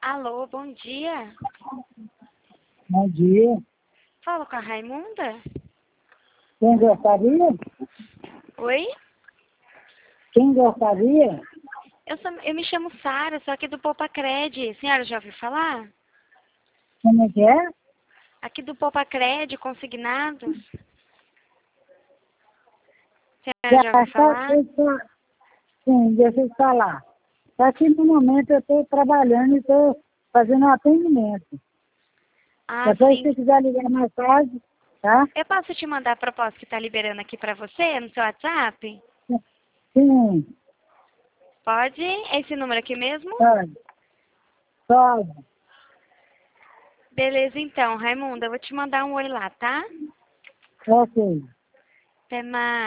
Alô, bom dia. Bom dia. Falo com a Raimunda? Quem gostaria? Oi? Quem gostaria? Eu me chamo Sara, sou aqui do Popacred. A senhora já ouviu falar? Como é que é? Aqui do Popacred, consignados. A senhora já ouviu falar? Sim, deixa eu falar. Aqui no momento eu estou trabalhando e estou fazendo um atendimento. Ah, Depois, sim. se quiser ligar mais tarde, tá? Eu posso te mandar a proposta que está liberando aqui para você no seu WhatsApp? Sim, Pode? É esse número aqui mesmo? pode. Pode. Beleza, então, Raimunda, eu vou te mandar um oi lá, tá? Ok. Até mais.